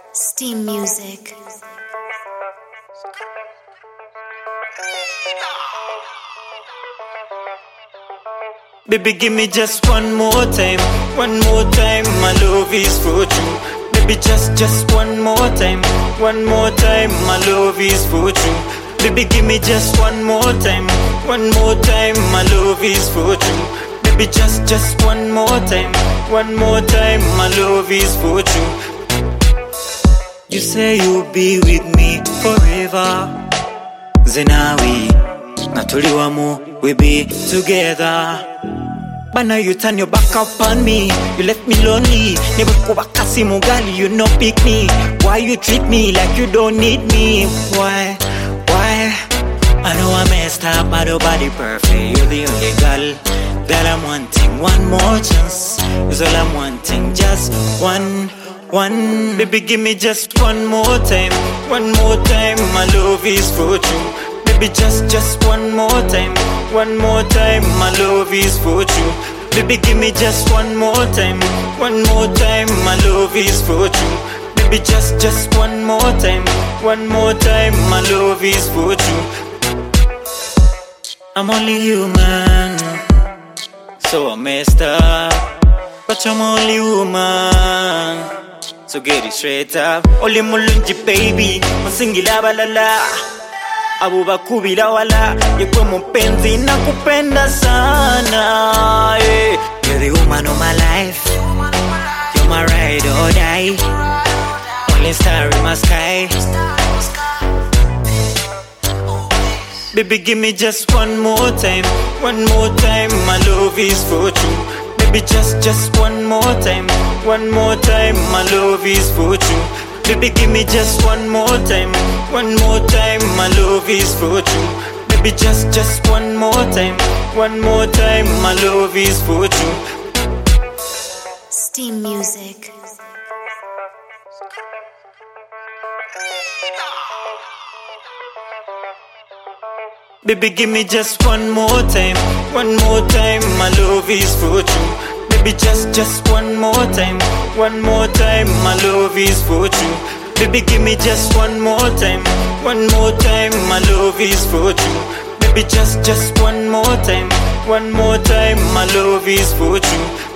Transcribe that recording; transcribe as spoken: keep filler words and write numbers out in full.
Steam Music. Baby, give me just one more time, one more time, my love is for you. Baby, just, just one more time, one more time, my love is for you. Baby, give me just one more time, one more time, my love is for you. Baby, just, just one more time, one more time, my love is for you. You say you'll be with me forever. Zenawi, Natuliwamu, we be together. But now you turn your back up on me. You left me lonely. Never go back kasi mugali, you no pick me. Why you treat me like you don't need me? Why? Why? I know I messed up, but nobody perfect. You're the only girl that I'm wanting. One more chance is all I'm wanting. Just one, one. Baby, give me just one more time. One more time, my love is for you. Baby, just, just one more time. One more time, my love is for you. Baby, give me just one more time. One more time, my love is for you. Baby, just, just one more time. One more time, my love is for you. I'm only human, so I messed up. But I'm only woman, so get it straight up. Only mulunji baby, masingila balala. Abu bakubila wala, yekwe mpenzi na kupenda sana, yeah. You're the woman of my life, you're my ride or die, only star in my sky. Baby, give me just one more time, one more time, my love is for you. Baby, just, just one more time, one more time, my love is for you. Baby, give me just one more time, one more time, my love is for you. Baby, just, just one more time, one more time, my love is for you. Steam Music. Baby, give me just one more time, one more time, my love is for you. Baby, just, just one more time, one more time, my love is for you. Baby, give me just one more time, one more time, my love is for you. Baby, just, just one more time, one more time, my love is for you.